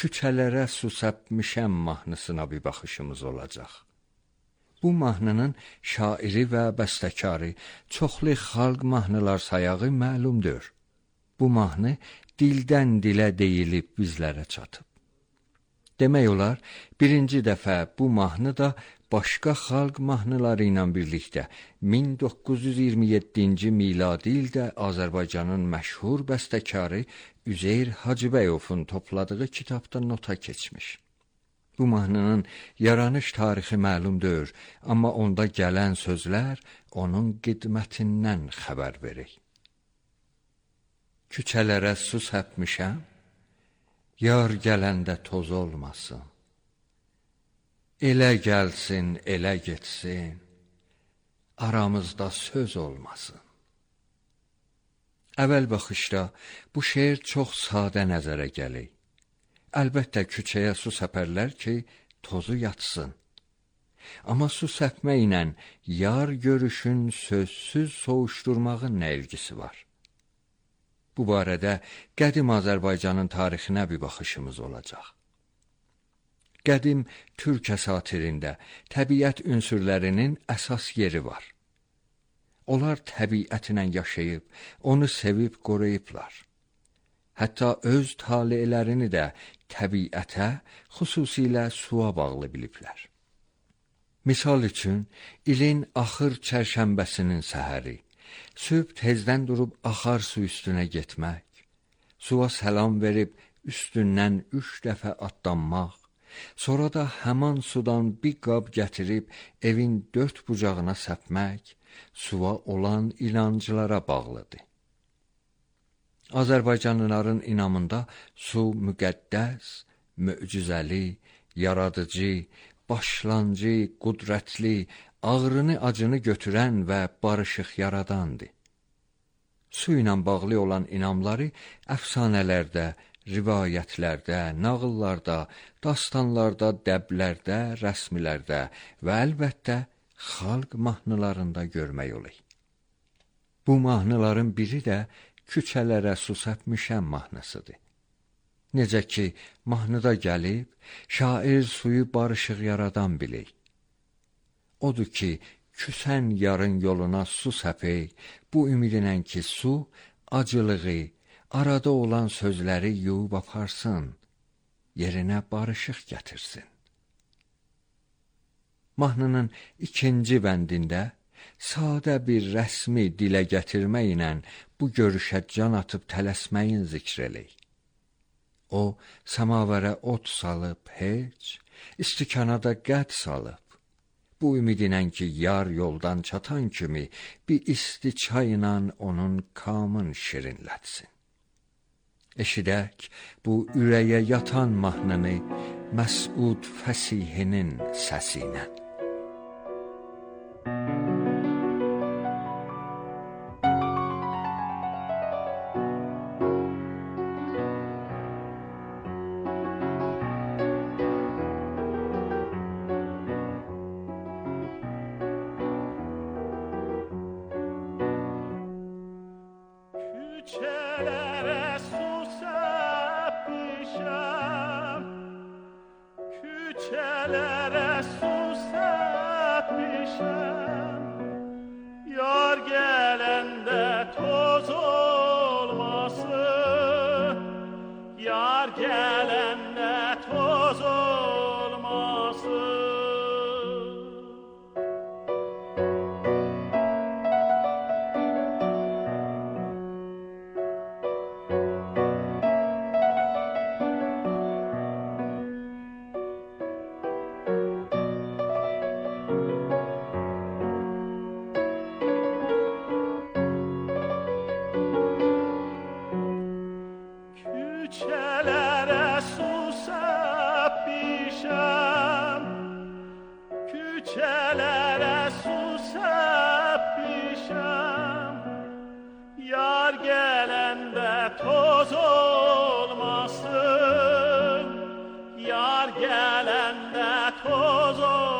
Küçələrə su səpmişəm mahnısına bir baxışımız olacaq. Bu mahnının şairi və bəstəkarı çoxlu xalq mahnılar sayağı məlumdur. Bu mahnı dildən dilə deyilib bizlərə çatıb. Demək olar, birinci dəfə bu mahnı da başqa xalq mahnıları ilə birlikdə 1927-ci miladi ildə Azərbaycanın məşhur bəstəkarı Üzeyir Hacıbəyovun topladığı kitabda nota keçmiş. Bu mahnının yaranış tarixi məlumdur, amma onda gələn sözlər onun qidmətindən xəbər verir. Küçələrə su səpmişəm, yar gələndə toz olmasın. Elə gəlsin, elə getsin, aramızda söz olmasın. Əvvəl baxışda bu şeir çox sadə nəzərə gəlir. Əlbəttə küçəyə su səpərlər ki, tozu yatsın. Amma su səpməklə yar görüşün sözsüz soğuşdurmağın nə ilgisi var? Bu barədə qədim Azərbaycanın tarixinə bir baxışımız olacaq. Qədim türk əsatirində təbiət ünsürlərinin əsas yeri var. Onlar təbiətlə yaşayıb, onu sevib qoruyublar. Hətta öz talelərini də təbiətə, xüsusilə suya bağlı biliblər. Misal üçün, ilin axır çərşənbəsinin səhəri, sübh tezdən durub axar su üstünə getmək, suya səlam verib üstündən 3 dəfə atlanmaq, sonra da həman sudan bir qab gətirib evin 4 bucağına səpmək, suya olan inanclara bağlıdır. Azərbaycanlıların inamında su müqəddəs, möcüzəli, yaradıcı, başlancı, qudrətli, ağrını acını götürən və barışıq yaradandır. Su ilə bağlı olan inamları əfsanələrdə, rivayətlərdə, nağıllarda, dastanlarda, dəblərdə, rəsmilərdə və əlbəttə xalq mahnılarında görmək olur. Bu mahnıların biri də Küçələrə su səpmişəm mahnısıdır. Necə ki, mahnıda gəlib, şair suyu barışıq yaradan bilir. Odur ki, küsən yarın yoluna su səpək, bu ümidinən ki, su acılığı, arada olan sözləri yuyub aparsın, yerinə barışıq gətirsin. Mahnının ikinci bəndində sadə bir rəsmi dilə gətirməklə bu görüşə can atıb tələsməyin zikr elək. O, samavərə ot salıb heç, istikana da qəd salıb. Bu ümidinən ki, yar yoldan çatan kimi bir isti çayla onun kamın şirinlətsin. Eşidək bu ürəyə yatan mahnını Məsud Fəsihinin səsinə. Küçelere su səpmişəm, küçelere su səpmişəm, yar gələndə toz olmasın, yar gələndə toz olmasın. Küçelere su səpmişəm, küçelere su səpmişəm, yar gələndə toz olmasın, yar gələndə toz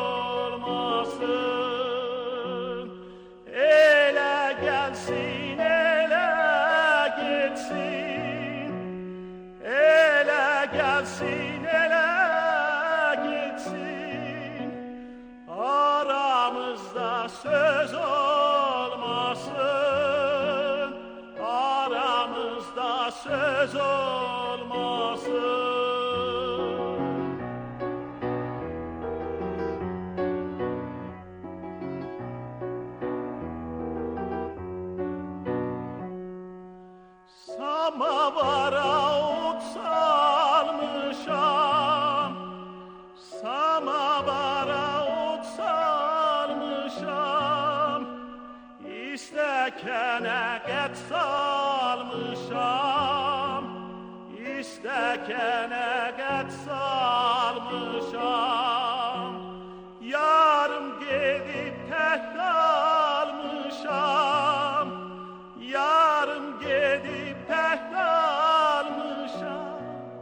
olmasın. Elə gəlsin, elə getsin, elə gəlsin, İstekene get salmışam, İstekene get salmışam, yarım gedib tek kalmışam, yarım gedib tek kalmışam.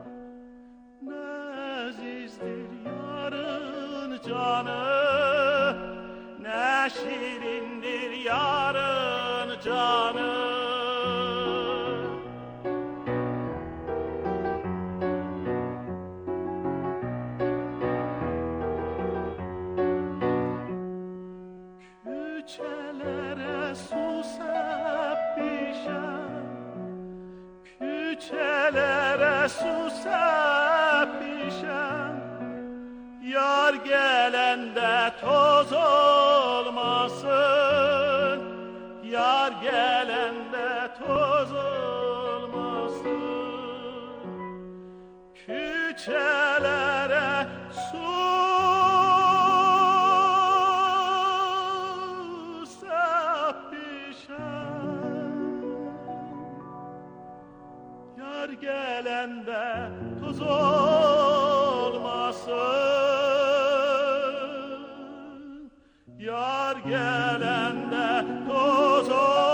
Nəzizdir yarın canı, nə şirindir yarın canı. Küçelere su səpmişəm, küçelere su səpmişəm, yar gelende toz olmasın, yar gelende toz olmasın. Küçelere su səpmişəm, yar gelende toz olmasın, yar gelende toz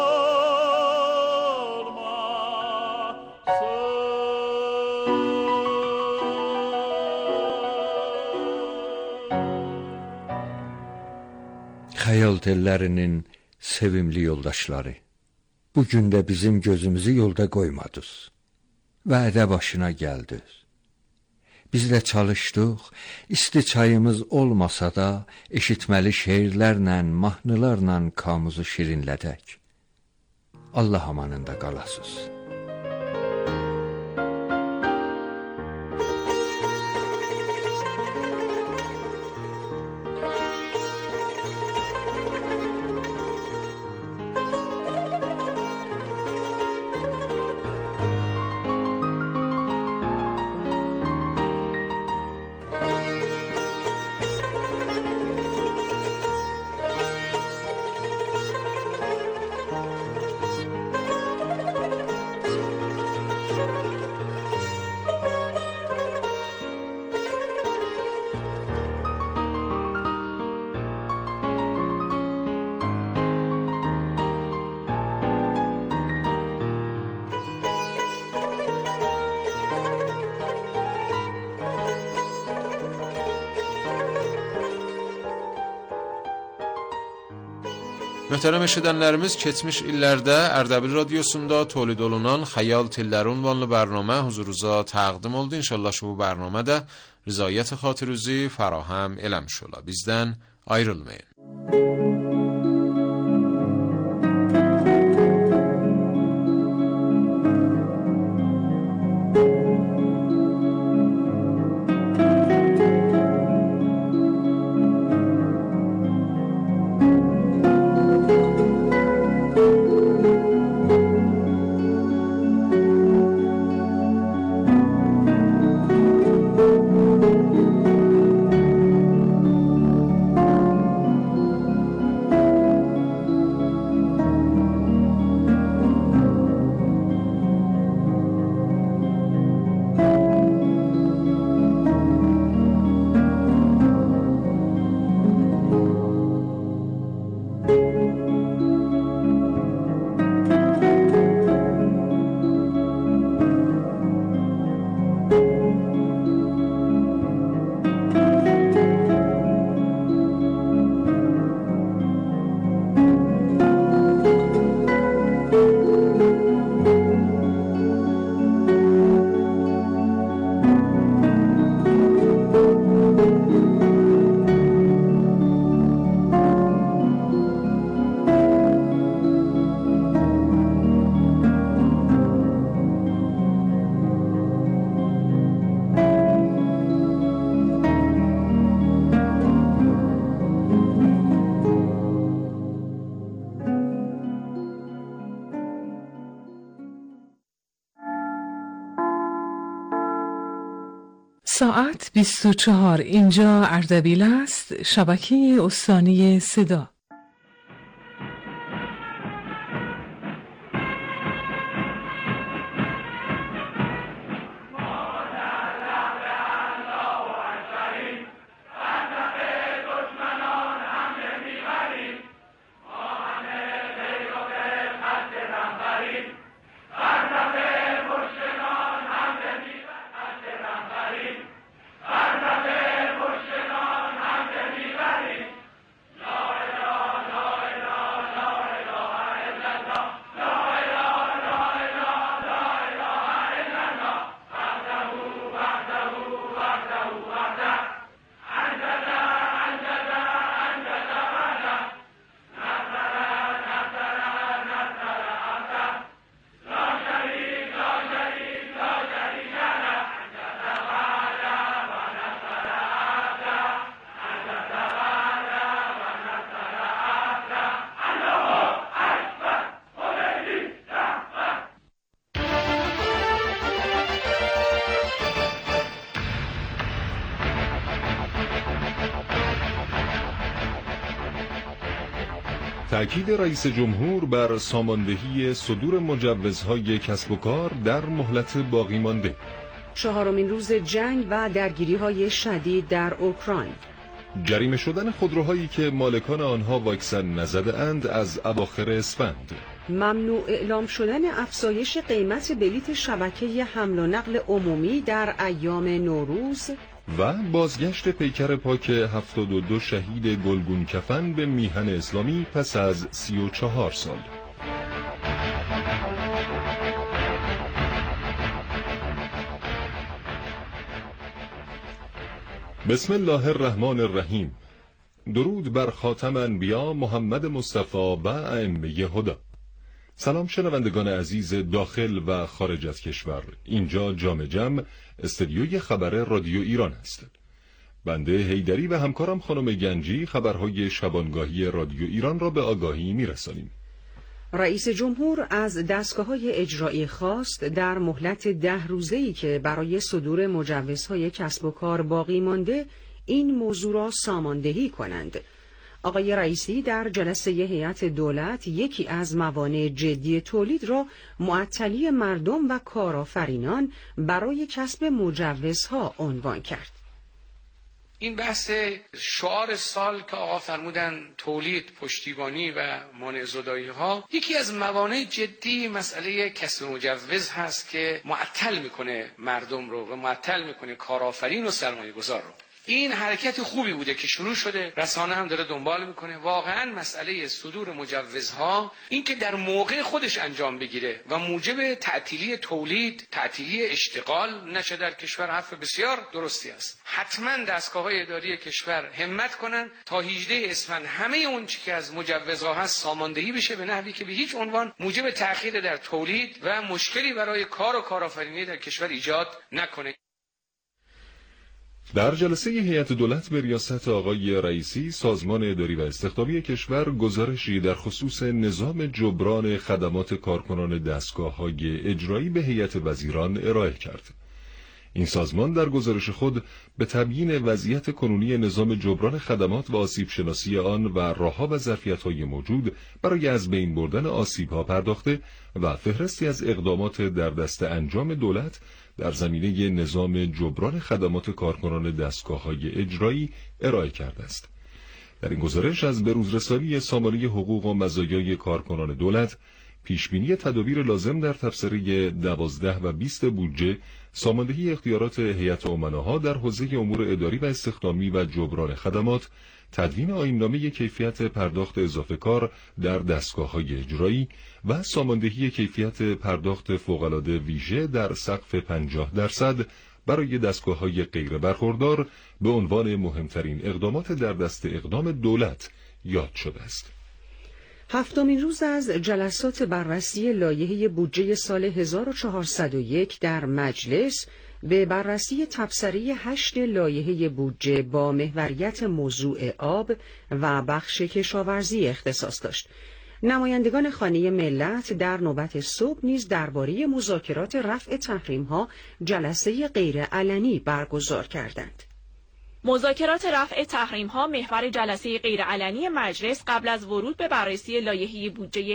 Xəyal tellərinin sevimli yoldaşları, bugün de bizim gözümüzü yolda koymadınız. Vədə başına gəldiniz. Biz de çalışdıq, isti çayımız olmasa da, eşitməli şeirlərlə, mahnılarla kamuzu şirinlədək. Allah amanında qalasız. Möhtərəm eşidənlərimiz, keçmiş illərdə Ərdəbil Radyosunda tolid olunan Xəyal Telləri ünvanlı برنامه huzurunuza təqdim oldu. İnşallah şu bu برنامه də rızayət xatirüzü fərahəm eləmiş ola. Bizdən ayrılmayın. ساعت 24 اینجا اردبیل است، شبکه استانی صدا. تأکید رئیس جمهور بر ساماندهی صدور مجوزهای کسب و کار در مهلت باقی مانده. 4مین روز جنگ و درگیری‌های شدید در اوکراین. جریمه شدن خودروهایی که مالکان آنها واکسن نزده‌اند از اواخر اسفند. ممنوع اعلام شدن افزایش قیمت بلیت شبکه حمل و نقل عمومی در ایام نوروز و بازگشت پیکر پاک 72 شهید گلگون کفن به میهن اسلامی پس از 34 سال. بسم الله الرحمن الرحیم. درود بر خاتم انبیا محمد مصطفی و ائمه هدی. سلام شنوندگان عزیز داخل و خارج از کشور. اینجا جام جم استدیوی خبر رادیو ایران است. بنده حیدری و همکارم خانم گنجی خبرهای شبانگاهی رادیو ایران را به آگاهی میرسانیم. رئیس جمهور از دستگاه‌های اجرایی خواست در مهلت 10 روزه‌ای که برای صدور مجوزهای کسب و کار باقی مانده این موضوع را ساماندهی کنند. آقای رئیسی در جلسه هیئت دولت یکی از موانع جدی تولید را معطلی مردم و کارآفرینان برای کسب مجوزها عنوان کرد. این بحث شعار سال که آقا فرمودن تولید، پشتیبانی و مانع زدایی ها، یکی از موانع جدی مسئله کسب مجوز هست که معطل میکنه مردم رو و معطل میکنه کارآفرین و سرمایه گذار رو. این حرکت خوبی بوده که شروع شده، رسانه هم داره دنبال میکنه. واقعا مسئله صدور مجوزها این که در موقع خودش انجام بگیره و موجب تعطیلی تولید، تعطیلی اشتغال نشه در کشور، حرف بسیار درستی است. حتما دستگاه‌های اداری کشور همت کنن تا 18 اسفند همه اون چیزی که از مجوزها هست ساماندهی بشه به نحوی که به هیچ عنوان موجب تأخیر در تولید و مشکلی برای کار و کارآفرینی در کشور ایجاد نکنه. در جلسه هیئت دولت به ریاست آقای رئیسی، سازمان اداری و استخدامی کشور گزارشی در خصوص نظام جبران خدمات کارکنان دستگاه‌های اجرایی به هیئت وزیران ارائه کرد. این سازمان در گزارش خود به تبیین وضعیت کنونی نظام جبران خدمات و آسیب شناسی آن و راه‌ها و ظرفیت‌های موجود برای از بین بردن آسیب‌ها پرداخته و فهرستی از اقدامات در دست انجام دولت در زمینه نظام جبران خدمات کارکنان دستگاه‌های اجرایی ارائه کرده است. در این گزارش از بروزرسانی سامانه حقوق و مزایای کارکنان دولت، پیشبینی تدابیر لازم در تبصره 12 و 20 بودجه، ساماندهی اختیارات هیئت امناها در حوزه امور اداری و استخدامی و جبران خدمات، تدوین آیین‌نامه کیفیت پرداخت اضافه کار در دستگاه‌های اجرایی و ساماندهی کیفیت پرداخت فوق‌العاده ویژه در سقف 50% برای دستگاه‌های غیر برخوردار به عنوان مهمترین اقدامات در دست اقدام دولت یاد شده است. 7مین روز از جلسات بررسی لایحه بودجه سال 1401 در مجلس به بررسی تبصره 8 لایحه بودجه با محوریت موضوع آب و بخش کشاورزی اختصاص داشت. نمایندگان خانه ملت در نوبت صبح نیز درباره مذاکرات رفع تحریم‌ها جلسه غیرعلنی برگزار کردند. مذاکرات رفع تحریم‌ها محور جلسه غیرعلنی مجلس قبل از ورود به بررسی لایحه بودجه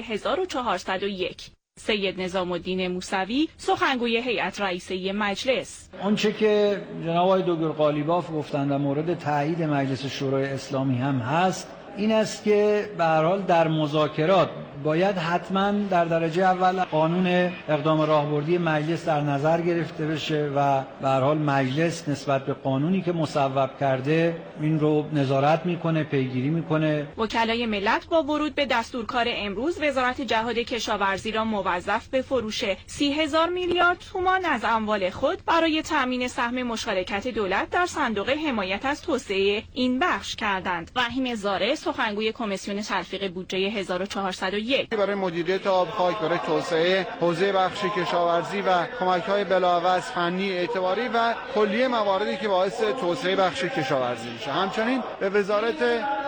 1401. سید نظام الدین موسوی سخنگوی هیئت رئیسه مجلس: آنچه که جناب آقای دکتر قالیباف گفتند و مورد تایید مجلس شورای اسلامی هم هست این است که به هر حال در مذاکرات باید حتما در درجه اول قانون اقدام راهبردی مجلس در نظر گرفته بشه و به هر حال مجلس نسبت به قانونی که مصوب کرده این رو نظارت میکنه، پیگیری میکنه. وکلای ملت با ورود به دستورکار امروز وزارت جهاد کشاورزی را موظف به فروش 30,000 میلیارد تومان از اموال خود برای تامین سهم مشارکت دولت در صندوق حمایت از توسعه این بخش کردند. رحیم زاره سخنگوی کمیسیون تلفیق بودجه 1401: برای مدیریت آب خاک، برای توسعه حوزه بخش کشاورزی و کمک‌های بلاعوض فنی اعتباری و کلیه مواردی که باعث توسعه بخش کشاورزی میشه. همچنین به وزارت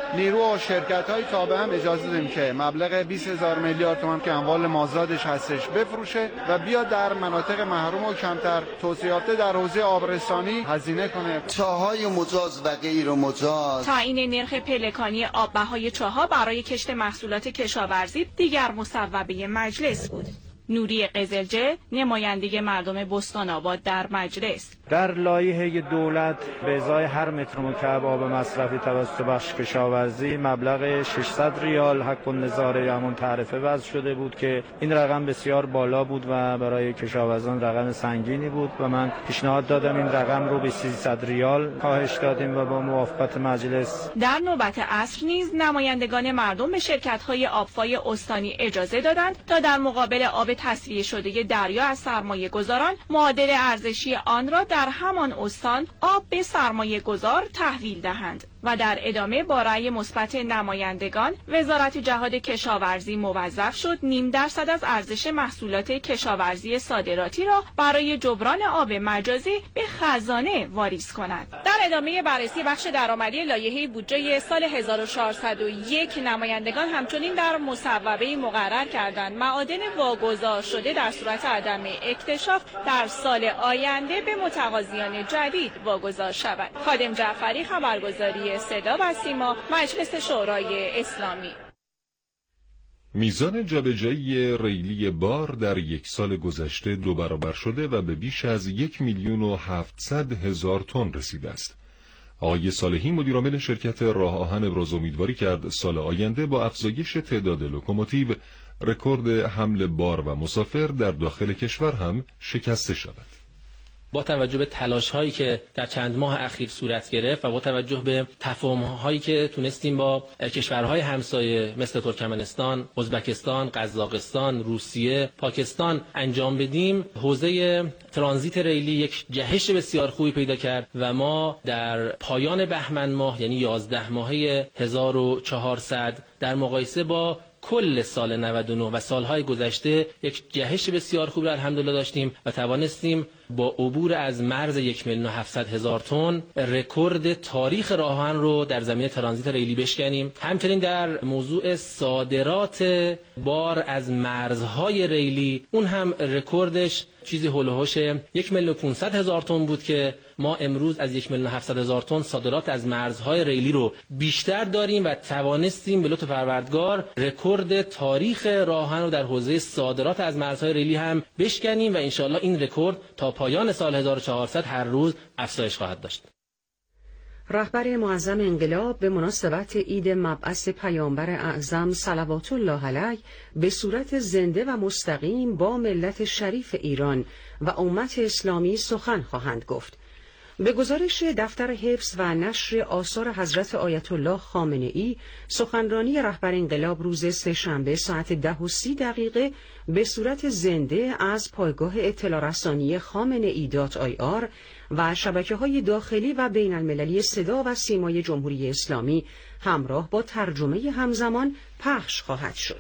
نیرو و شرکت‌های تابع هم اجازه دادیم که مبلغ 20,000 میلیارد تومان که اموال مازادش هستش بفروشه و بیاد در مناطق محروم و کمتر توسعه یافته در حوزه آبرسانی هزینه کنه. چاهای مجاز و غیر مجاز. تعیین نرخ پلکانی آب‌بهای چاه‌ها برای کشت محصولات کشاورزی دیگر مصوبه مجلس بود. نوری قزلجه، نماینده مردم بستان آباد در مجلس: در لایحه دولت به ازای هر متر مکعب آب مصرفی توسط بخش کشاورزی مبلغ 600 ریال حق النظاره یا همون تعرفه وضع شده بود که این رقم بسیار بالا بود و برای کشاورزان رقم سنگینی بود و من پیشنهاد دادم این رقم رو به 300 ریال کاهش دادیم و با موافقت مجلس. در نوبت عصر نیز نمایندگان مردم به شرکت‌های آبفای استانی اجازه دادند تا در مقابل آب تصفیه شده دریا از سرمایه‌گذاران معادل ارزشی آن را در همان استان آب به سرمایه‌گذار تحویل دهند. و در ادامه با رأی مثبت نمایندگان وزارت جهاد کشاورزی موظف شد 0.5% از ارزش محصولات کشاورزی صادراتی را برای جبران آب مجازی به خزانه واریز کند. در ادامه بررسی بخش درآمدی لایحه بودجه سال 1401 نمایندگان همچنین در مصوبه مقرر کردند معادن واگذار شده در صورت عدم اکتشاف در سال آینده به متقاضیان جدید واگذار شود. خادم جعفری، خبرگزاری صدا و سیما، مجلس شورای اسلامی. میزان جابجایی ریلی بار در یک سال گذشته 2 برابر شده و به بیش از 1,700,000 تن رسیده است. آقای صالحی مدیرعامل شرکت راه آهن ابراز امیدواری کرد سال آینده با افزایش تعداد لوکوموتیو رکورد حمل بار و مسافر در داخل کشور هم شکسته شود. با توجه به تلاش‌هایی که در چند ماه اخیر صورت گرفت و با توجه به تفاهم‌هایی که تونستیم با کشورهای همسایه مثل ترکمنستان، ازبکستان، قزاقستان، روسیه، پاکستان انجام بدیم، حوزه ترانزیت ریلی یک جهش بسیار خوبی پیدا کرد و ما در پایان بهمن ماه یعنی 11 ماهه 1400 در مقایسه با کل سال 99 و سالهای گذشته یک جهش بسیار خوب را الحمدلله داشتیم و توانستیم با عبور از مرز 1,700,000 تن رکورد تاریخ راه آهن رو در زمینه ترانزیت ریلی بشکنیم. همچنین در موضوع صادرات بار از مرزهای ریلی اون هم رکوردش چیزی هول و هوش 1,500,000 تن بود که ما امروز از 1,700,000 تن صادرات از مرزهای ریلی رو بیشتر داریم و توانستیم به لطف پروردگار رکورد تاریخ راه آهن رو در حوزه صادرات از مرزهای ریلی هم بشکنیم و انشالله این رکورد تا پایان سال 1400 هر روز افزایش خواهد داشت. رهبر معظم انقلاب به مناسبت عید مبعث پیامبر اعظم صلوات الله علیه به صورت زنده و مستقیم با ملت شریف ایران و امت اسلامی سخن خواهند گفت. به گزارش دفتر حفظ و نشر آثار حضرت آیت الله خامنه ای، سخنرانی رهبر انقلاب روز سه‌شنبه ساعت 10:30 به صورت زنده از پایگاه اطلاع رسانی خامنه‌ای.ir و شبکه‌های داخلی و بین المللی صدا و سیمای جمهوری اسلامی همراه با ترجمه همزمان پخش خواهد شد.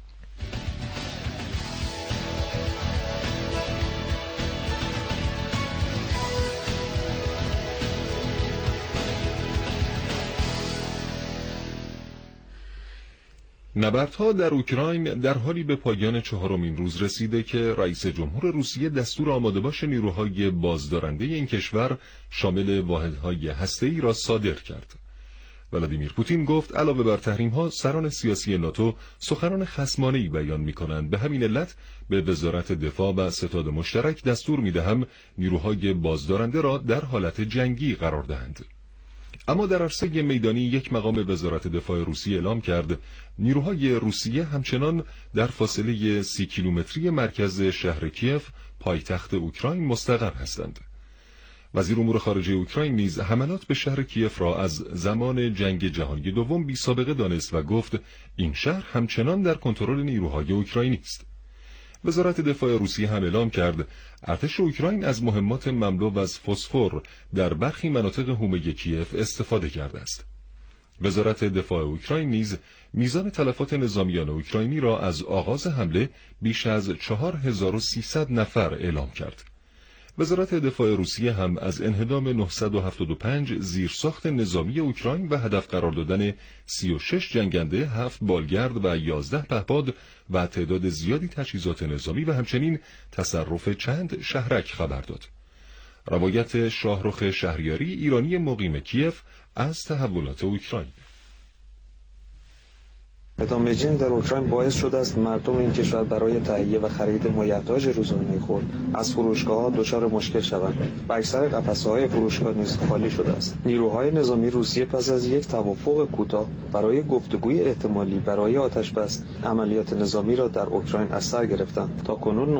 نبردها در اوکراین در حالی به پایان 4مین روز رسیده که رئیس جمهور روسیه دستور آماده باش نیروهای بازدارنده این کشور شامل واحدهای هسته‌ای را صادر کرد. ولادیمیر پوتین گفت علاوه بر تحریم‌ها سران سیاسی ناتو سخنان خصمانه‌ای بیان می‌کنند، به همین علت به وزارت دفاع و ستاد مشترک دستور می‌دهم نیروهای بازدارنده را در حالت جنگی قرار دهند. اما در عرصه میدانی یک مقام وزارت دفاع روسیه اعلام کرد نیروهای روسیه همچنان در فاصله 30 کیلومتری مرکز شهر کیف پایتخت اوکراین مستقر هستند. وزیر امور خارجه اوکراین نیز حملات به شهر کیف را از زمان جنگ جهانی دوم بی سابقه دانست و گفت این شهر همچنان در کنترل نیروهای اوکراینی است. وزارت دفاع روسیه هم اعلام کرد ارتش اوکراین از مهمات مملو از فسفر در برخی مناطق حومه کیف استفاده کرده است. وزارت دفاع اوکراین نیز میزان تلفات نظامیان اوکراینی را از آغاز حمله بیش از 4300 نفر اعلام کرد. وزارت دفاع روسیه هم از انهدام 975 زیرساخت نظامی اوکراین و هدف قرار دادن 36 جنگنده، 7 بالگرد و 11 پهپاد و تعداد زیادی تجهیزات نظامی و همچنین تصرف چند شهرک خبر داد. روایت شاهرخ شهریاری، ایرانی مقیم کیف، از تحولات اوکراین. ادامه جنگ در اوکراین باعث شده است مردم این کشور برای تهیه و خرید مایحتاج روزانه خود از فروشگاه‌ها دچار مشکل شوند و اکثر قفسه‌های فروشگاه نیز خالی شده است. نیروهای نظامی روسیه پس از یک توافق کوتاه برای گفتگوی احتمالی برای آتش‌بس، عملیات نظامی را در اوکراین از سر گرفتند. تاکنون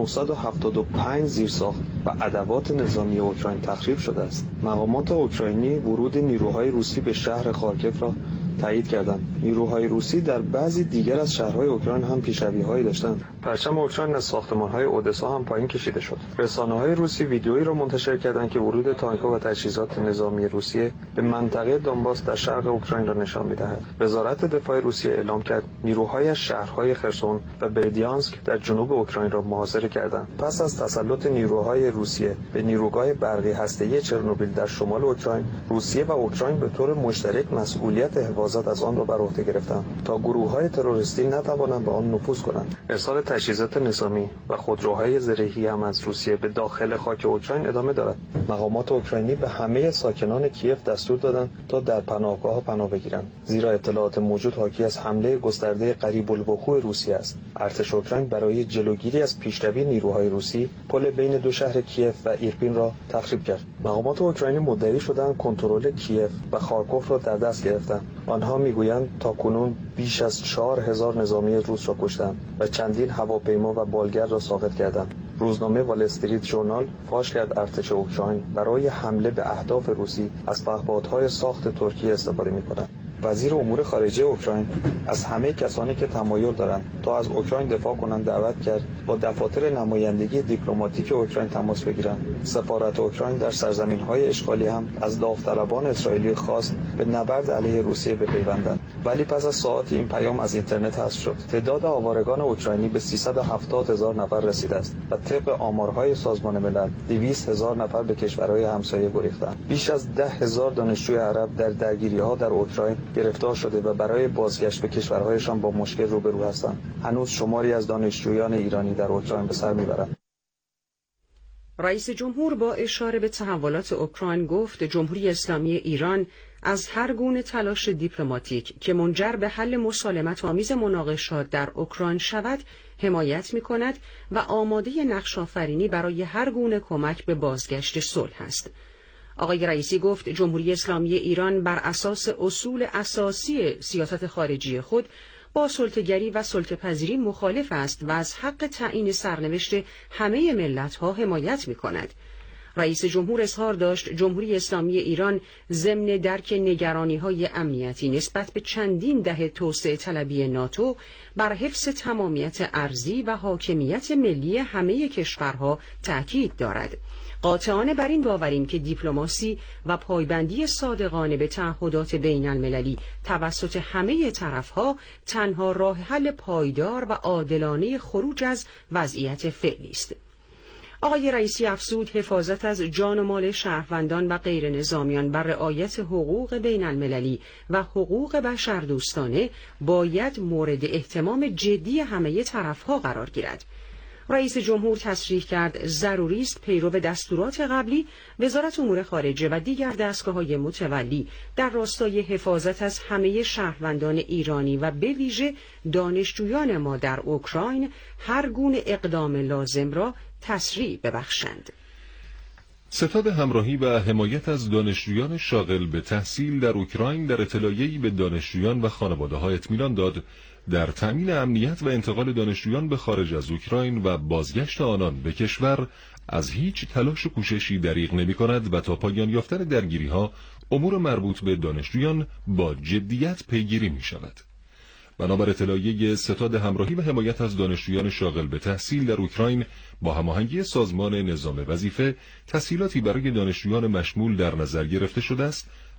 975 زیرساخت و ادوات نظامی اوکراین تخریب شده است. مقامات اوکراینی ورود نیروهای روسی به شهر خارکیف را تایید کردند. نیروهای روسی در بعضی دیگر از شهرهای اوکراین هم پیشروی‌هایی داشتند. پرچم اوکراین از ساختمان‌های اودسا هم پایین کشیده شد. رسانه‌های روسی ویدیویی را منتشر کردند که ورود تانک‌ها و تجهیزات نظامی روسیه به منطقه دونباس در شرق اوکراین را نشان می‌دهد. وزارت دفاع روسیه اعلام کرد نیروهای شهرهای خرسون و بردیانسک در جنوب اوکراین را محاصره کردند. پس از تسلط نیروهای روسیه به نیروگاه برقی هسته‌ای چرنوبیل در شمال اوکراین، روسیه و اوکراین به طور مشترک مسئولیت حفاظت از آن را بر عهده گرفتند تا گروه‌های تروریستی نتوانند به آن نفوذ کنند. ارسال تجهیزات نظامی و خودروهای زرهی هم از روسیه به داخل خاک اوکراین ادامه دارد. مقامات اوکراینی به همه ساکنان کیف دستور دادند تا در پناهگاه‌ها پناه بگیرند، زیرا اطلاعات موجود حاکی از حمله گسترده قریب الوقوع روسیه است. ارتش اوکراین برای جلوگیری از پیشروی نیروهای روسی پل بین دو شهر کیف و ایرپین را تخریب کرد. مقامات اوکراینی مدعی شدند کنترل کیف و خارکوف را در دست گرفتند. آنها میگویند تاکنون بیش از 4000 نظامی روس را کشتند و چندین هواپیما و بالگرد را ساقط کردند. روزنامه وال استریت ژورنال فاش کرد ارتش اوکراین برای حمله به اهداف روسی از پهپادهای ساخت ترکیه استفاده می‌کند. وزیر امور خارجه اوکراین از همه کسانی که تمایل دارند تا از اوکراین دفاع کنند دعوت کرد با دفاتر نمایندگی دیپلماتیک اوکراین تماس بگیرند. سفارت اوکراین در سرزمین‌های اشغالی هم از داوطلبان اسرائیلی خواست به نبرد علیه روسیه بپیوندند، ولی پس از ساعاتی این پیام از اینترنت حذف شد. تعداد آوارگان اوکراینی به 370,000 نفر رسیده است و طبق آمارهای سازمان ملل 200,000 نفر به کشورهای همسایه گریختند. بیش از 10,000 دانشجوی عرب در درگیری‌ها در اوکراین گرفتار شده و برای بازگشت به کشورهایشان با مشکل روبرو هستند. هنوز شماری از دانشجویان ایرانی در اوکراین به سر میبرند. رئیس جمهور با اشاره به تحولات اوکراین گفت جمهوری اسلامی ایران از هر گونه تلاش دیپلماتیک که منجر به حل مسالمت‌آمیز مناقشات در اوکراین شود حمایت می‌کند و آماده نقش‌آفرینی برای هر گونه کمک به بازگشت صلح است. آقای رئیسی گفت جمهوری اسلامی ایران بر اساس اصول اساسی سیاست خارجی خود با سلطه‌گری و سلطه‌پذیری مخالف است و از حق تعیین سرنوشت همه ملت‌ها حمایت می‌کند. رئیس جمهور اظهار داشت جمهوری اسلامی ایران ضمن درک نگرانی‌های امنیتی نسبت به چندین دهه توسعه طلبی ناتو بر حفظ تمامیت ارضی و حاکمیت ملی همه کشورها تأکید دارد. قاطعانه بر این باوریم که دیپلماسی و پایبندی صادقانه به تعهدات بین المللی توسط همه طرفها تنها راه حل پایدار و عادلانه خروج از وضعیت فعلی است. آقای رئیسی افزود حفاظت از جان و مال شهروندان و غیر نظامیان بر رعایت حقوق بین المللی و حقوق بشردوستانه باید مورد اهتمام جدی همه طرفها قرار گیرد. رئیس جمهور تصریح کرد ضروری است پیرو دستورات قبلی وزارت امور خارجه و دیگر دستگاه‌های متولی در راستای حفاظت از همه شهروندان ایرانی و به ویژه دانشجویان ما در اوکراین هر گونه اقدام لازم را تسریع ببخشند. ستاد همراهی و حمایت از دانشجویان شاغل به تحصیل در اوکراین در اطلاعیه‌ای به دانشجویان و خانواده‌ها اطمینان داد در تأمین امنیت و انتقال دانشجویان به خارج از اوکراین و بازگشت آنان به کشور از هیچ تلاش و کوششی دریغ نمی‌کند و تا پایان یافتن درگیری‌ها امور مربوط به دانشجویان با جدیت پیگیری می‌شود. بنابر اطلاعیه ستاد همراهی و حمایت از دانشجویان شاغل به تحصیل در اوکراین با هماهنگی سازمان نظام وظیفه تسهیلاتی برای دانشجویان مشمول در نظر گرفته شده است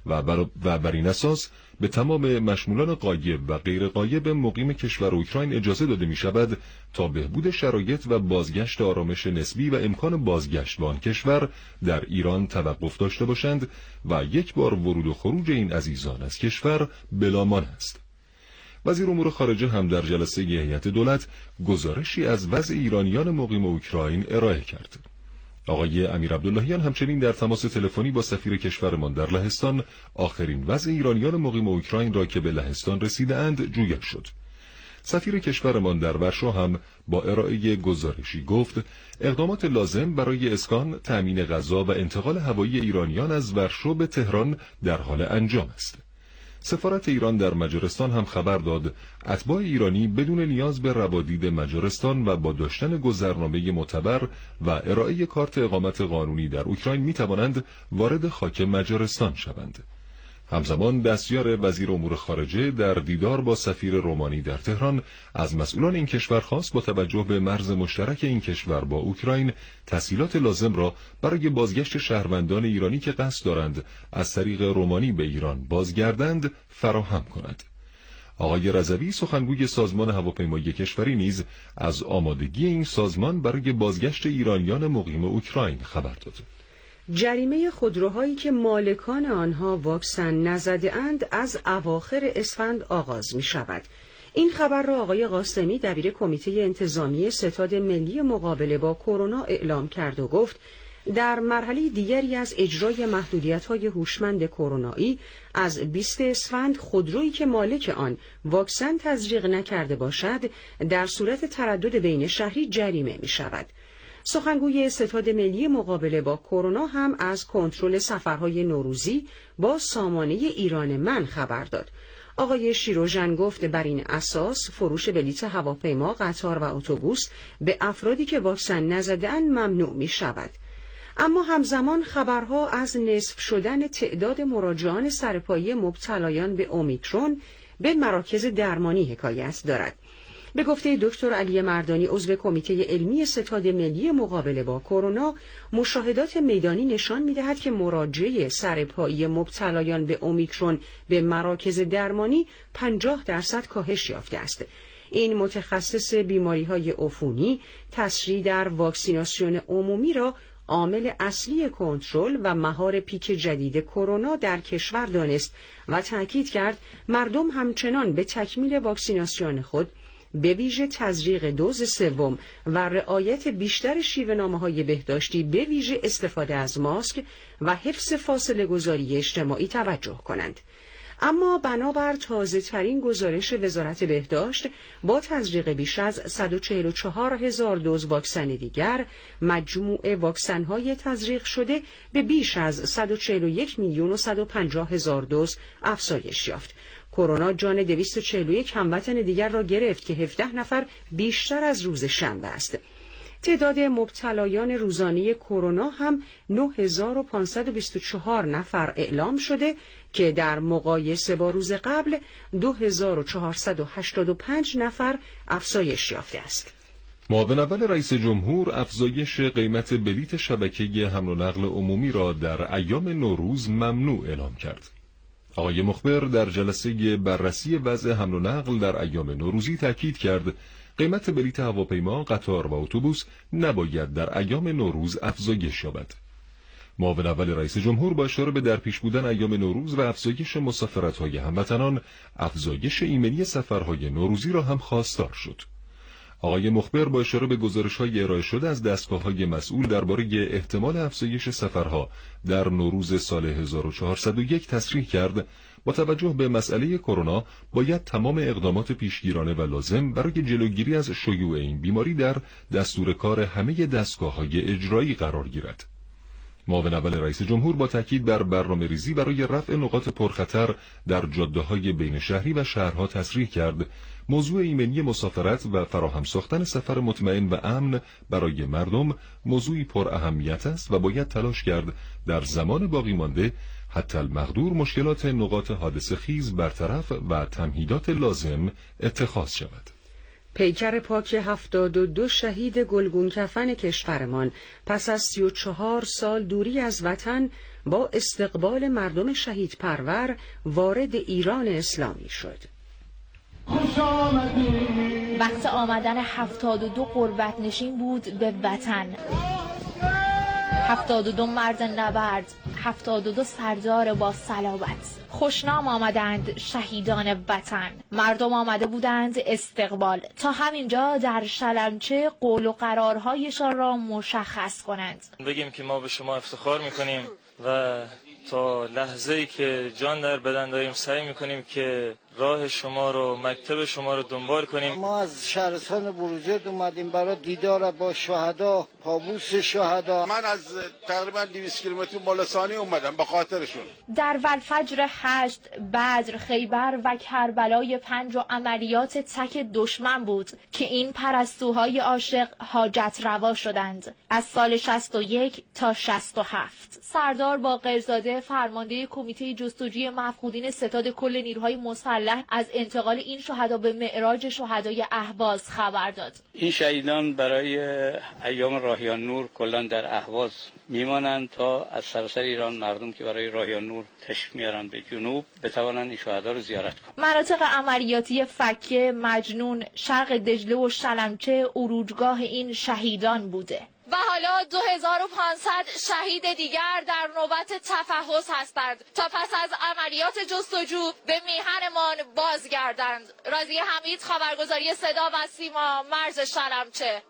و بر این اساس به تمام مشمولان غایب و غیر غایب مقیم کشور اوکراین اجازه داده می شود تا بهبود شرایط و بازگشت آرامش نسبی و امکان بازگشت به آن کشور در ایران توقف داشته باشند و یک بار ورود و خروج این عزیزان از کشور بلامان است. وزیر امور خارجه هم در جلسه هیئت دولت گزارشی از وضع ایرانیان مقیم اوکراین ارائه کرد. آقای امیر عبداللهیان همچنین در تماس تلفنی با سفیر کشورمان در لهستان آخرین وضع ایرانیان مقیم اوکراین را که به لهستان رسیده‌اند جویا شد. سفیر کشورمان در ورشو هم با ارائه گزارشی گفت اقدامات لازم برای اسکان، تأمین غذا و انتقال هوایی ایرانیان از ورشو به تهران در حال انجام است. سفارت ایران در مجارستان هم خبر داد اتباع ایرانی بدون نیاز به روادید مجارستان و با داشتن گذرنامه معتبر و ارائه کارت اقامت قانونی در اوکراین می توانند وارد خاک مجارستان شوند. همزمان دستیار وزیر امور خارجه در دیدار با سفیر رومانی در تهران از مسئولان این کشور خواست با توجه به مرز مشترک این کشور با اوکراین تسهیلات لازم را برای بازگشت شهروندان ایرانی که قصد دارند از طریق رومانی به ایران بازگردند فراهم کند. آقای رضوی سخنگوی سازمان هواپیمایی کشوری نیز از آمادگی این سازمان برای بازگشت ایرانیان مقیم اوکراین خبر داد. جریمه خودروهایی که مالکان آنها واکسن نزده‌اند از اواخر اسفند آغاز می شود. این خبر را آقای قاسمی دبیر کمیته انتظامی ستاد ملی مقابله با کرونا اعلام کرد و گفت در مرحله دیگری از اجرای محدودیت‌های هوشمند کرونایی از 20 اسفند خودرویی که مالک آن واکسن تزریق نکرده باشد در صورت تردد بین شهری جریمه می شود. سخنگوی ستاد ملی مقابله با کرونا هم از کنترل سفرهای نوروزی با سامانه ایران من خبر داد. آقای شیروژن گفت بر این اساس فروش بلیط هواپیما، قطار و اتوبوس به افرادی که واکسن نزده‌اند ممنوع می شود. اما همزمان خبرها از نصف شدن تعداد مراجعان سرپایی مبتلایان به اومیکرون به مراکز درمانی حکایت دارد. به گفته دکتر علی مردانی عضو کمیته علمی ستاد ملی مقابله با کرونا، مشاهدات میدانی نشان می‌دهد که مراجعه سرپایی مبتلایان به اومیکرون به مراکز درمانی 50% کاهش یافته است. این متخصص بیماری‌های عفونی تسریع در واکسیناسیون عمومی را عامل اصلی کنترل و مهار پیک جدید کرونا در کشور دانست و تأکید کرد مردم همچنان به تکمیل واکسیناسیون خود به ویژه تزریق دوز سوم و رعایت بیشتر شیوه‌نامه‌های بهداشتی به ویژه استفاده از ماسک و حفظ فاصله گذاری اجتماعی توجه کنند. اما بنابر تازه‌ترین گزارش وزارت بهداشت با تزریق بیش از 144,000 دوز واکسن دیگر، مجموع واکسن‌های تزریق شده به بیش از 141,150,000 دوز افزایش یافت. کرونا جان 241 هموطن دیگر را گرفت که 17 نفر بیشتر از روز شنبه است. تعداد مبتلایان روزانه کرونا هم 9524 نفر اعلام شده که در مقایسه با روز قبل 2485 نفر افزایش یافته است. معاون اول رئیس جمهور افزایش قیمت بلیط شبکه حمل و نقل عمومی را در ایام نوروز ممنوع اعلام کرد. آقای مخبر در جلسه بررسی وضع حمل و نقل در ایام نوروزی تاکید کرد قیمت بلیط هواپیما، قطار و اتوبوس نباید در ایام نوروز افزایش یابد. معاون اول رئیس جمهور با اشاره به درپیش بودن ایام نوروز و افزایش مسافرت‌های هموطنان، افزایش ایمنی سفرهای نوروزی را هم خواستار شد. آقای مخبر با اشاره به گزارش‌های ارائه شده از دستگاه‌های مسئول درباره احتمال افزایش سفرها در نوروز سال 1401 تصریح کرد با توجه به مسئله کرونا باید تمام اقدامات پیشگیرانه و لازم برای جلوگیری از شیوع این بیماری در دستور کار همه دستگاه‌های اجرایی قرار گیرد. معاون اول رئیس جمهور با تاکید بر برنامه‌ریزی برای رفع نقاط پرخطر در جاده‌های بین شهری و شهرها تصریح کرد موضوع ایمنی مسافرت و فراهم ساختن سفر مطمئن و امن برای مردم موضوعی پر اهمیت است و باید تلاش کرد در زمان باقی مانده حتی المقدور مشکلات نقاط حادثه خیز برطرف و تمهیدات لازم اتخاذ شود. پیکر پاک 72 شهید گلگون کفن کشورمان پس از 34 سال دوری از وطن با استقبال مردم شهید پرور وارد ایران اسلامی شد. وقت آمدن 72 غربت نشین بود به وطن. 72 مرد نبرد، 72 سردار با صلابت. خوشنام آمدند شهیدان وطن. مردم آمده بودند استقبال تا همینجا در شلمچه قول و قرارهایشان را مشخص کنند. بگیم که ما به شما افتخار میکنیم و تا لحظه‌ای که جان در بدن داریم سعی میکنیم که راه شما رو، مکتب شما رو دنبال کنیم. ما از شهرستان بروجرد اومدیم برای دیدار با شهدا، پابوس شهدا. من از تقریبا 200 کیلومتر بالاسانی اومدم به خاطرشون. در ولفجر 8 بدر، خیبر و کربلای 5 و عملیات تک دشمن بود که این پرستوهای عاشق حاجت روا شدند. از سال 61 تا 67 سردار باقرزاده فرمانده کمیته جستجوی مفقودین ستاد کل نیروهای مسلح از انتقال این شهدا به معراج شهدای اهواز خبر داد. این شهیدان برای ایام راهیان نور کلا در اهواز میمانند تا از سراسر ایران مردم که برای راهیان نور تشریف میارن به جنوب بتوانند این شهدا رو زیارت کنند. مناطق عملیاتی فکه، مجنون، شرق دجله و شلمچه عروجگاه این شهیدان بوده. و حالا 2500 شهید دیگر در نوبت تفحص هستند تا پس از عملیات جستجو به میهنمان بازگردند. راضیه حمید، خبرگزاری صدا و سیما، مرز شلمچه.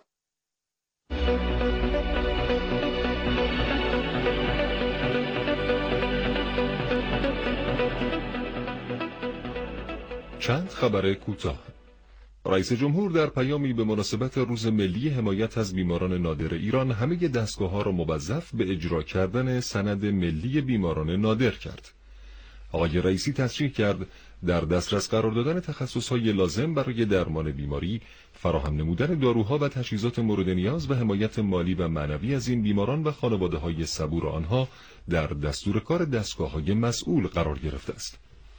چند خبر کوتاه. رئیس جمهور در پیامی به مناسبت روز ملی حمایت از بیماران نادر ایران همه دستگاه‌ها را موظف به اجرا کردن سند ملی بیماران نادر کرد. آقای رئیسی تصریح کرد در دسترس قرار دادن تخصص‌های لازم برای درمان بیماری، فراهم نمودن داروها و تجهیزات مورد نیاز و حمایت مالی و معنوی از این بیماران و خانواده‌های صبور آنها در دستور کار دستگاه‌های مسئول قرار گرفته است.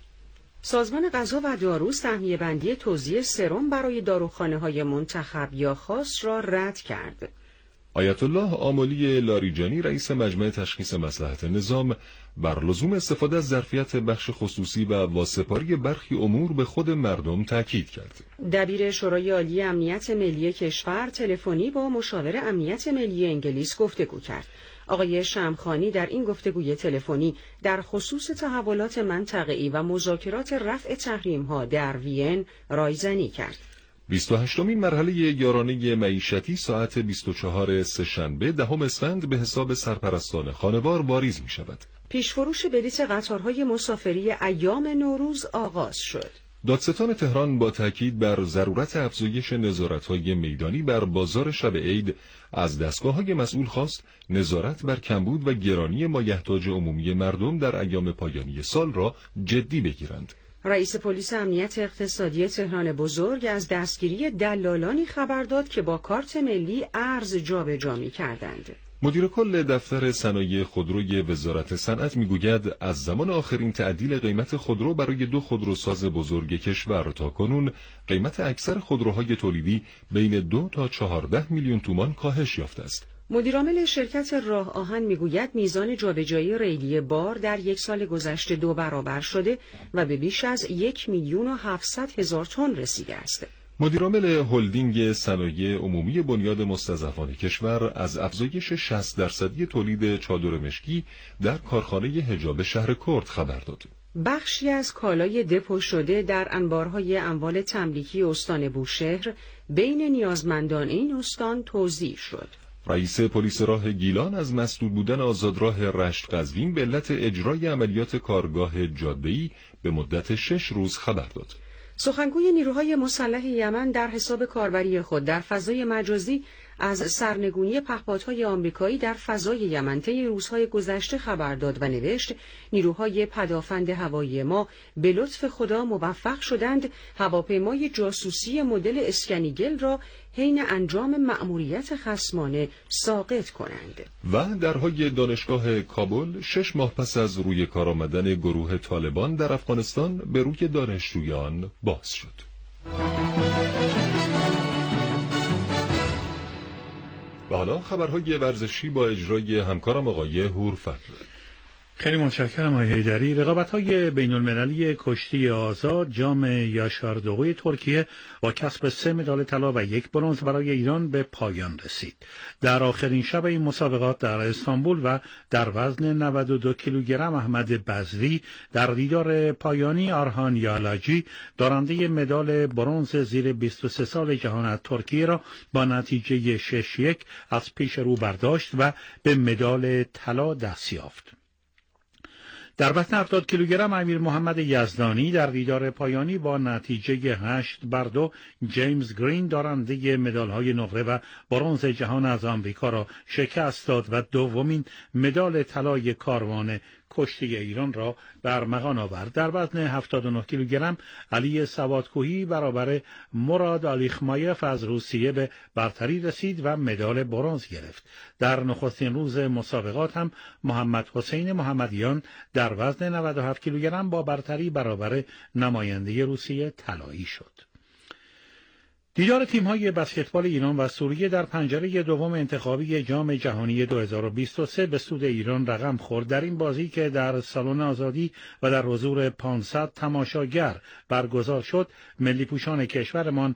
سازمان غذا و دارو سهمیه بندی توزیع سرم برای داروخانه‌های منتخب یا خاص را رد کرد. آیت الله آملی لاریجانی رئیس مجمع تشخیص مصلحت نظام بر لزوم استفاده از ظرفیت بخش خصوصی و واسپاری برخی امور به خود مردم تاکید کرد. دبیر شورای عالی امنیت ملی کشور تلفنی با مشاور امنیت ملی انگلیس گفتگو کرد. آقای شمخانی در این گفتگوی تلفنی در خصوص تحولات منطقه‌ای و مذاکرات رفع تحریم‌ها در وین رایزنی کرد. 28مین مرحله یارانه معیشتی ساعت 24 سه‌شنبه 10 اسفند به حساب سرپرستان خانوار واریز می شود. پیشفروش بلیط قطارهای مسافری ایام نوروز آغاز شد. دادستان تهران با تاکید بر ضرورت افزایش نظارت‌های میدانی بر بازار شب عید از دستگاه‌های مسئول خواست نظارت بر کمبود و گرانی مایحتاج عمومی مردم در ایام پایانی سال را جدی بگیرند. رئیس پلیس امنیت اقتصادی تهران بزرگ از دستگیری دلالانی خبر داد که با کارت ملی ارز جابجا می‌کردند. مدیر کل دفتر صنایع خودروی وزارت صنعت میگوید از زمان آخرین تعدیل قیمت خودرو برای 2 خودروساز بزرگ کشور تا کنون قیمت اکثر خودروهای تولیدی بین 2 تا 14 میلیون تومان کاهش یافته است. مدیرعامل شرکت راه آهن میگوید میزان جابجایی ریلی بار در 1 سال گذشته 2 برابر شده و به بیش از 1,700,000 تن رسیده است. مدیرعامل هلدینگ صنایع عمومی بنیاد مستضعفان کشور از افزایش 60% تولید چادر مشکی در کارخانه حجاب شهر کرد خبر داد. بخشی از کالای دپو شده در انبارهای اموال تملیکی استان بوشهر بین نیازمندان این استان توزیع شد. رئیس پلیس راه گیلان از مسدود بودن آزادراه رشت قزوین به علت اجرای عملیات کارگاه جاده‌ای به مدت 6 روز خبر داد. سخنگوی نیروهای مسلح یمن در حساب کاربری خود در فضای مجازی از سرنگونی پهپادهای آمریکایی در فضای یمن طی روزهای گذشته خبر داد و نوشت نیروهای پدافند هوایی ما به لطف خدا موفق شدند هواپیمای جاسوسی مدل اسکنیگل را حین انجام مأموریت خصمانه ساقط کنند. و درهای دانشگاه کابل 6 ماه پس از روی کار آمدن گروه طالبان در افغانستان به روی دانشجویان باز شد. و حالا خبرهای ورزشی با اجرای همکارم آقای هورفر. خیلی متشکرم آقای حیدری. رقابت‌های بین‌المللی کشتی آزاد جام یاشاردوغی ترکیه با کسب 3 مدال طلا و 1 برنز برای ایران به پایان رسید. در آخرین شب این مسابقات در استانبول و در وزن 92 کیلوگرم احمد بزری در دیدار پایانی آرهان یالاجی دارنده مدال برنز زیر 23 سال جهان از ترکیه را با نتیجه 6-1 از پیش رو برداشت و به مدال طلا دست یافت. در وزن 70 کیلوگرم امیر محمد یزدانی در دیدار پایانی با نتیجه 8-2 جیمز گرین دارنده مدال‌های نقره و برنز جهان از آمریکا را شکست داد و دومین مدال طلای کاروان کشتی ایران را برمغان آورد. در وزن 79 کیلوگرم علی سوادکوهی برابر مراد آلیخمایف از روسیه به برتری رسید و مدال برنز گرفت. در نخستین روز مسابقات هم محمد حسین محمدیان در وزن 97 کیلوگرم با برتری برابر نماینده روسیه طلایی شد. دیدار تیم‌های بسکتبال ایران و سوریه در پنجره دوم انتخابی جام جهانی 2023 به سود ایران رقم خورد. در این بازی که در سالن آزادی و در حضور 500 تماشاگر برگزار شد، ملی پوشان کشورمان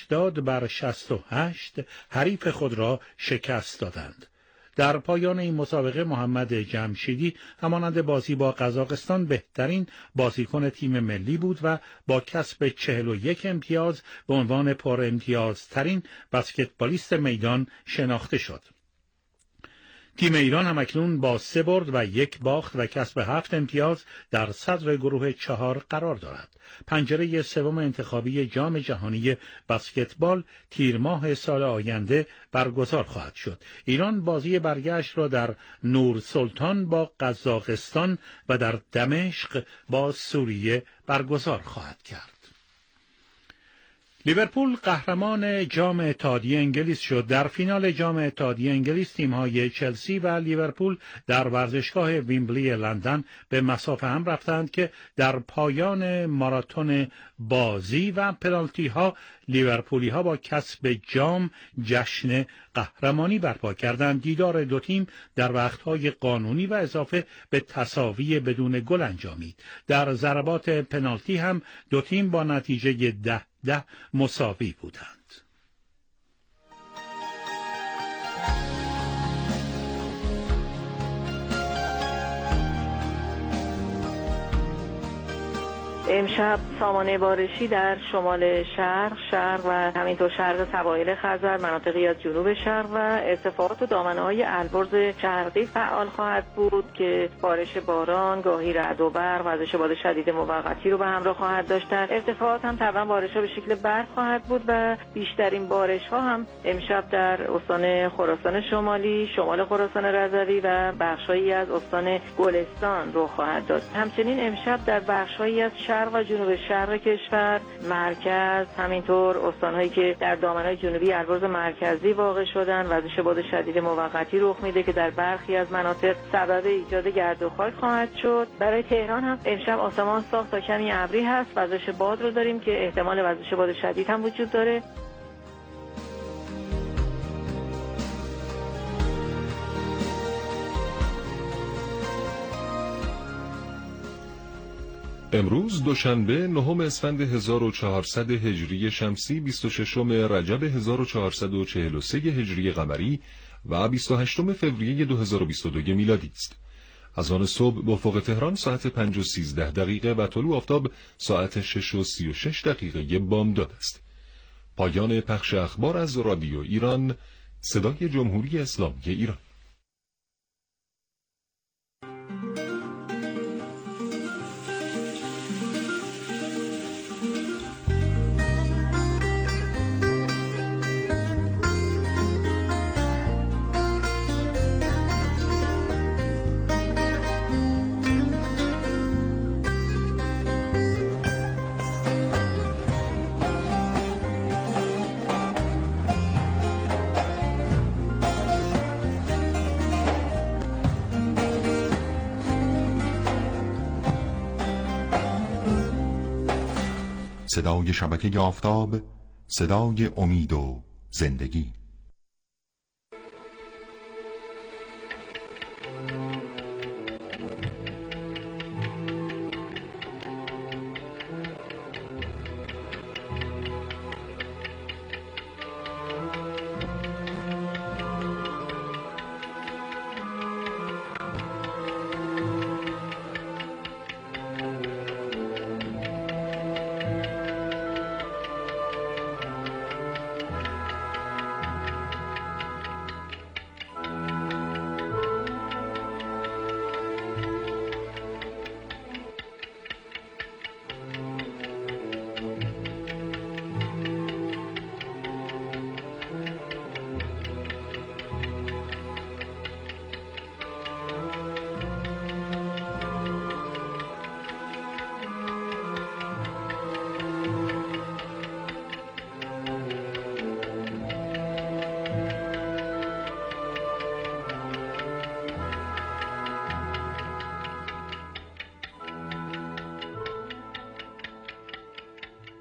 80-68 حریف خود را شکست دادند. در پایان این مسابقه محمد جمشیدی همانند بازی با قزاقستان بهترین بازیکن تیم ملی بود و با کسب 41 امتیاز به عنوان پر امتیازترین بسکتبالیست میدان شناخته شد. تیم ایران همکنون با 3 برد و 1 باخت و کسب 7 امتیاز در صدر گروه 4 قرار دارد. پنجره سوم انتخابی جام جهانی بسکتبال تیر ماه سال آینده برگزار خواهد شد. ایران بازی برگشت را در نور سلطان با قزاقستان و در دمشق با سوریه برگزار خواهد کرد. لیورپول قهرمان جام اتحادیه انگلیس شد. در فینال جام اتحادیه انگلیس تیم‌های چلسی و لیورپول در ورزشگاه ویمبلی لندن به مسافه هم رفتند که در پایان ماراتون بازی و پنالتی‌ها لیورپولی‌ها با کسب جام جشن قهرمانی برپا کردند. دیدار دو تیم در وقت‌های قانونی و اضافه به تساوی بدون گل انجامید. در ضربات پنالتی هم دو تیم با نتیجه 10-10 مساوی بودند. امشب سامانه بارشی در شمال شرق و همینطور شرق سواحل خزر، مناطقی از جنوب شرق و ارتفاعات و دامنه‌های البرز شرقی فعال خواهد بود که بارش باران، گاهی رعد و برق، وزش باد شدید موقتی رو به همراه خواهد داشت. ارتفاعات هم طبعا بارش‌ها به شکل برف خواهد بود و بیشترین بارش‌ها هم امشب در استان خراسان شمالی، شمال خراسان رضوی و بخش‌هایی از استان گلستان رو خواهد داد. همچنین امشب در بخش‌هایی از شرق و جنوب شرق کشور، مرکز، همینطور استان‌هایی که در دامنه‌های جنوبی البرز مرکزی واقع شدن، وزش باد شدید موقتی رخ میده که در برخی از مناطق سبب ایجاد گرد و خاک خواهد شد. برای تهران هم امشب آسمان صاف تا کمی ابری هست. وزش باد رو داریم که احتمال وزش باد شدید هم وجود داره. امروز دوشنبه 9 اسفند 1400 هجری شمسی 26 رجب 1443 هجری قمری و 28 فوریه 2022 میلادی است. از آن صبح به افق تهران ساعت 5:13 و طلوع آفتاب ساعت 6:36 بامداد است. پایان پخش اخبار از رادیو ایران، صدای جمهوری اسلامی ایران. صدای شبکه آفتاب، صدای امید و زندگی.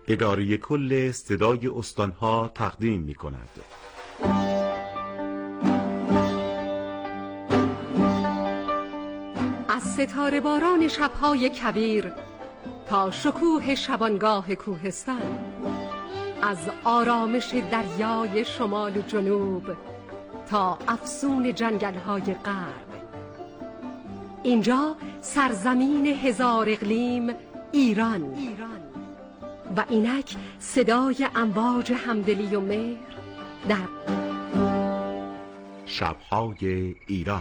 اداره کل صدای استانها تقدیم می کند. از ستاره باران شبهای کبیر تا شکوه شبانگاه کوهستان، از آرامش دریای شمال و جنوب تا افسون جنگل‌های غرب، اینجا سرزمین هزار اقلیم ایران و اینک صدای امواج همدلی و مهر در شب‌های ایران.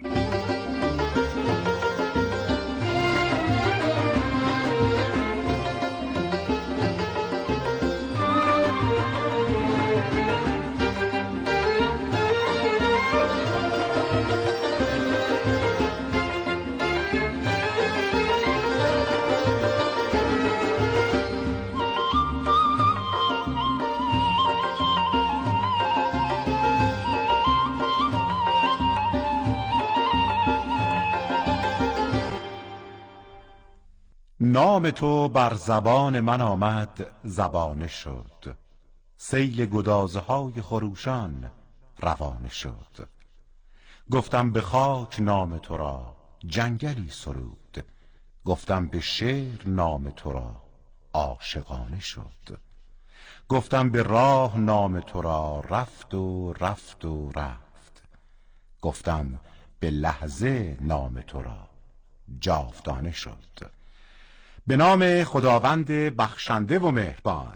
نام تو بر زبان من آمد زبانه شد، سیل گدازه های خروشان روانه شد. گفتم به خاک نام تو را جنگلی سرود، گفتم به شعر نام تو را عاشقانه شد. گفتم به راه نام تو را رفت و رفت و رفت، گفتم به لحظه نام تو را جاودانه شد. به نام خداوند بخشنده و مهربان.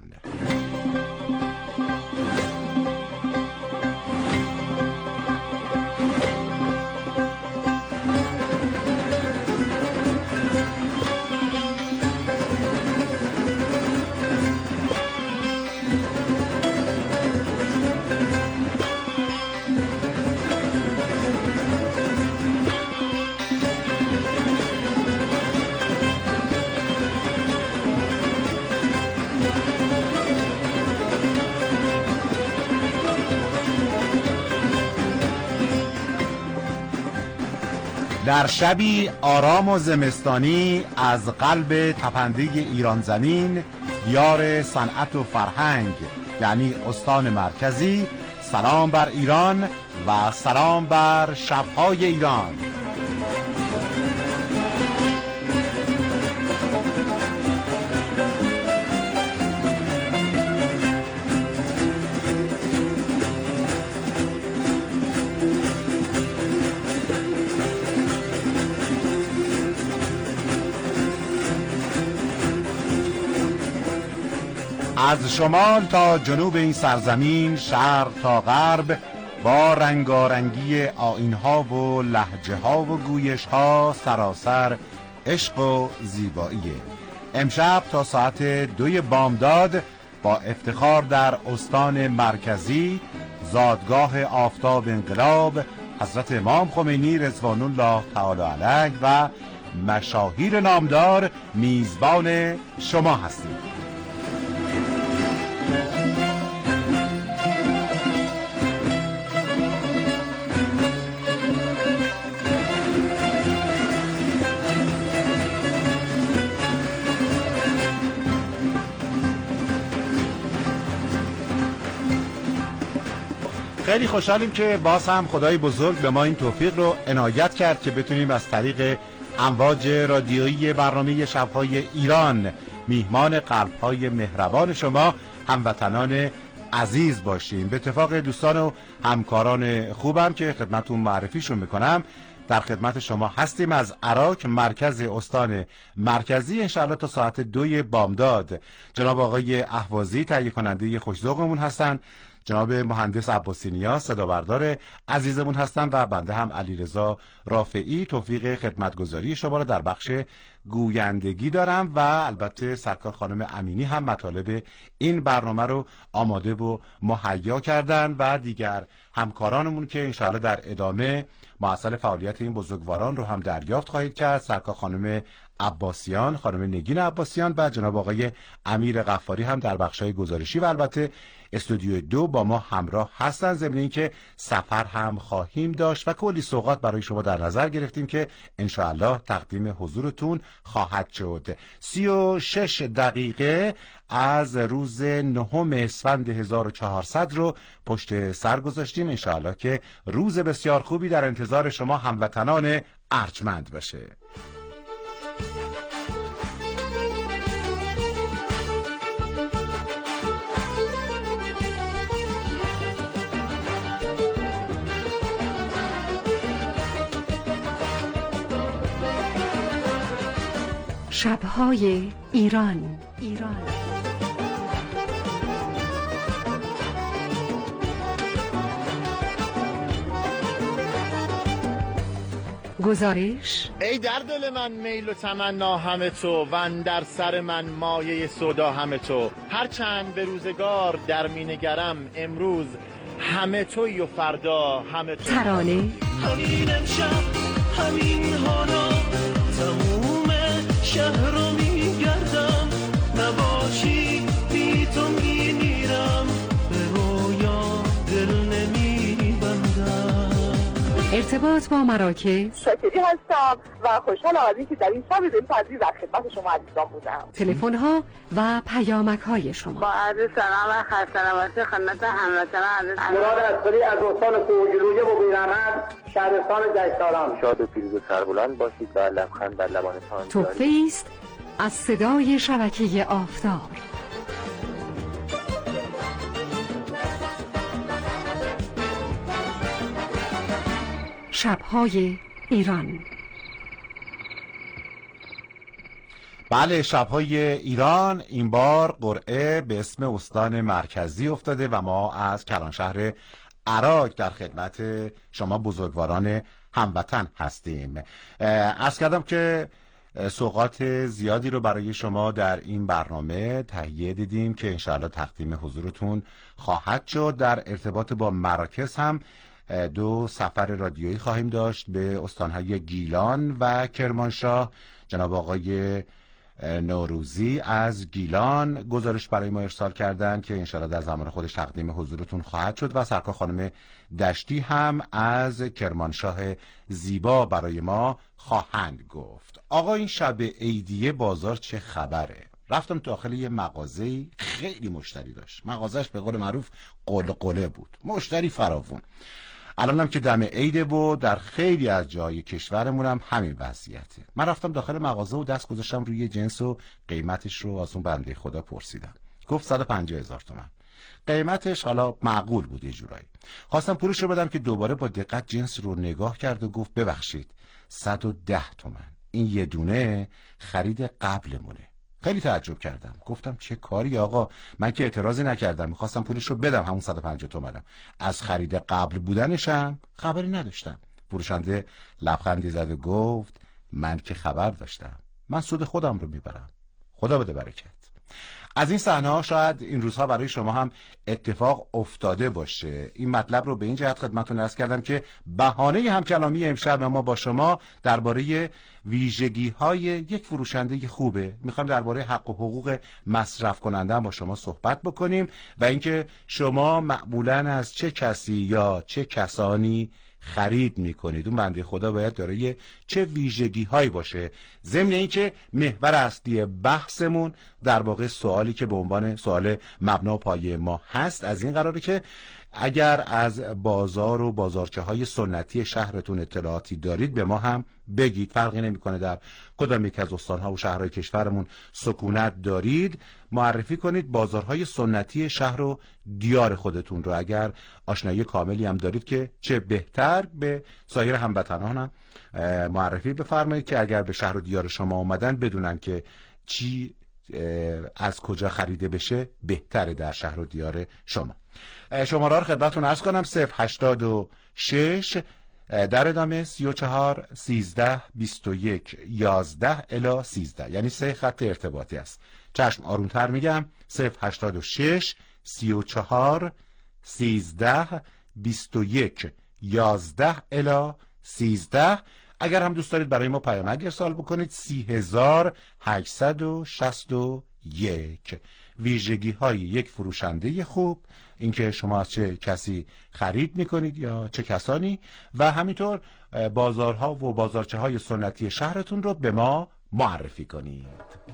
در شبی آرام و زمستانی از قلب تپنده ایران زمین، دیار صنعت و فرهنگ یعنی استان مرکزی، سلام بر ایران و سلام بر شب‌های ایران. از شمال تا جنوب این سرزمین، شرق تا غرب، با رنگارنگی آیین‌ها و لهجه‌ها و گویش‌ها سراسر عشق و زیباییه. امشب تا ساعت 2 بامداد با افتخار در استان مرکزی، زادگاه آفتاب انقلاب حضرت امام خمینی رضوان الله تعالی علیه و مشاهیر نامدار میزبان شما هستیم. خیلی خوشحالیم که باز هم خدای بزرگ به ما این توفیق رو عنایت کرد که بتونیم از طریق امواج رادیویی برنامه شب‌های ایران میهمان قلب‌های مهربان شما هموطنان عزیز باشیم. به اتفاق دوستان و همکاران خوبم که خدمتتون معرفیشون میکنم، در خدمت شما هستیم از عراق، مرکز استان مرکزی. انشاءالله تا ساعت 2 بامداد جناب آقای اهوازی تهیه کننده خوش‌ذوقمون هستن، جناب مهندس عباسی نیاز صدابردار عزیزمون هستن و بنده هم علیرضا رافعی توفیق خدمتگزاری شما را در بخش گویندگی دارم و البته سرکار خانم امینی هم مطالب این برنامه رو آماده و مهیا کردن و دیگر همکارانمون که انشاءالله در ادامه معاصل فعالیت این بزرگواران رو هم دریافت خواهید کرد. سرکار خانم عباسیان، خانم نگین عباسیان و جناب آقای امیر غفاری هم در بخش‌های گزارشی و البته استودیو 2 با ما همراه هستن. ضمن اینکه سفر هم خواهیم داشت و کلی سوغات برای شما در نظر گرفتیم که انشاءالله تقدیم حضورتون خواهد شد. 36 دقیقه از روز 9 اسفند 1400 رو پشت سر گذاشتیم. انشاءالله که روز بسیار خوبی در انتظار شما هموطنان ارجمند باشه. شب‌های ایران. گزارش: ای در دل من میل و تمنا همه تو، و در سر من مایه سودا همه تو. هرچند به روزگار در مینگرم، امروز همه توی و فردا همه تو. ترانه: همین امشب همین حالا تموم شهر رو میگردم، نباشی بی تو میمیرم، به رویا دل نمیبندم. ارتباط با مراکز: شاکری هستم و خوشحالم از اینکه در این شب دلپذیر در خدمت شما عزیزان بودم. تلفن ها و پیامک های شما. با عرض سلام و خسته خدمت هموطنان مراد اصلی از استان کوهگیلویه و بیرحمت، شهرستان جشن‌سالار. شاد و پیروز و سربلند باشید و لبخند بر لبانتان جاری. تحفه است از صدای شبکه آفتاب. شب‌های ایران. بله، شب‌های ایران این بار قرعه به اسم استان مرکزی افتاده و ما از کلانشهر عراق در خدمت شما بزرگواران هموطن هستیم. عرض کردم که سوغات زیادی رو برای شما در این برنامه تهیه دیدیم که انشاءالله تقدیم حضورتون خواهد شد. در ارتباط با مراکز هم 2 سفر رادیویی خواهیم داشت به استانهای گیلان و کرمانشاه. جناب آقای نوروزی از گیلان گزارش برای ما ارسال کردن که انشاءالله در زمان خودش تقدیم حضورتون خواهد شد و سرکار خانم دشتی هم از کرمانشاه زیبا برای ما خواهند گفت. آقا این شب عیدیه بازار چه خبره؟ رفتم داخل یه مغازه‌ای، خیلی مشتری داشت. مغازش به قول معروف قله بود، مشتری فراوون. الانم که دم عیده بود، در خیلی از جای کشورمون هم همین وضعیته. من رفتم داخل مغازه و دست گذاشتم روی جنس و قیمتش رو از اون بنده خدا پرسیدم. گفت 150,000 تومان. قیمتش حالا معقول بود یه جورایی. خواستم پولش رو بدم که دوباره با دقت جنس رو نگاه کرد و گفت ببخشید 110 تومان. این یه دونه خرید قبلمونه. خیلی تعجب کردم. گفتم چه کاری آقا؟ من که اعتراضی نکردم، میخواستم پولش رو بدم، همون 150 تومانم. از خرید قبل بودنشم خبری نداشتم. فروشنده لبخندی زد و گفت من که خبر داشتم، من سود خودم رو میبرم، خدا بده برکت. از این صحنه‌ها شاید این روزها برای شما هم اتفاق افتاده باشه. این مطلب رو به این جهت خدمتتون عرض کردم که بهانه همکلامی امشب ما با شما درباره ویژگی‌های یک فروشنده خوبه. می‌خوایم درباره حق و حقوق مصرف کننده با شما صحبت بکنیم و اینکه شما معمولاً از چه کسی یا چه کسانی خرید میکنید. اون بنده خدا باید دارای چه ویژگی هایی باشه. ضمن اینکه محور اصلی بحثمون در واقع سوالی که به عنوان سوال مبنا و پایه ما هست از این قراره که اگر از بازار و بازارچه های سنتی شهرتون اطلاعاتی دارید به ما هم بگید. فرقی نمیکنه در کدام یک از استانها و شهرهای کشورمون سکونت دارید، معرفی کنید بازارهای سنتی شهر و دیار خودتون رو. اگر آشنایی کاملی هم دارید که چه بهتر، به سایر هموطنان هم معرفی بفرمایید که اگر به شهر و دیار شما اومدن بدونن که چی از کجا خریده بشه بهتره در شهر و دیار شما. شماره رو خدمتتون عرض کنم: 086 در ادامه 34 13 21 11 الی 13، یعنی 3 خط ارتباطی است. چشم آرومتر میگم: 086 34 13 21 11 الی 13. اگر هم دوست دارید برای ما پیامک ارسال بکنید 3861. ویژگی های یک فروشنده خوب، اینکه شما از چه کسی خرید میکنید یا چه کسانی، و همینطور بازارها و بازارچه های سنتی شهرتون رو به ما معرفی کنید.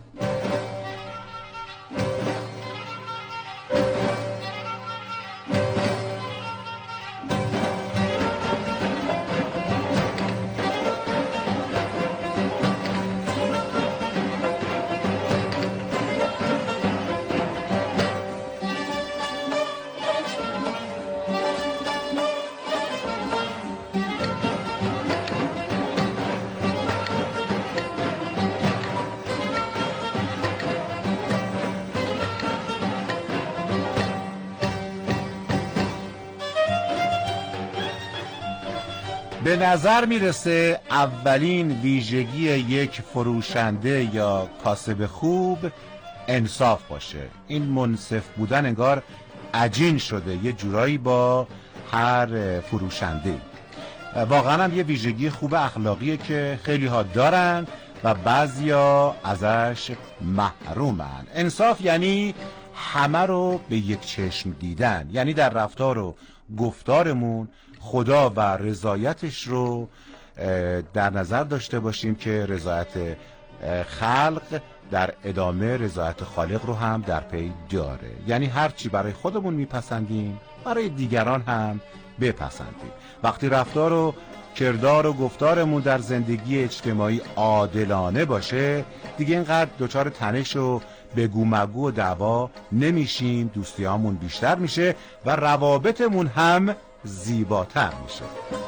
به نظر میرسه اولین ویژگی یک فروشنده یا کاسب خوب انصاف باشه. این منصف بودن انگار عجین شده یه جورایی با هر فروشنده. واقعا هم یه ویژگی خوب اخلاقیه که خیلی ها دارن و بعضیا ازش محرومن. انصاف یعنی همه رو به یک چشم دیدن، یعنی در رفتار و گفتارمون خدا و رضایتش رو در نظر داشته باشیم که رضایت خلق در ادامه رضایت خالق رو هم در پی داره. یعنی هرچی برای خودمون میپسندیم برای دیگران هم بپسندیم. وقتی رفتار و کردار و گفتارمون در زندگی اجتماعی عادلانه باشه، دیگه اینقدر دچار تنش و بگو مگو و دعوا نمیشیم، دوستیامون بیشتر میشه و روابطمون هم زیباتر میشه.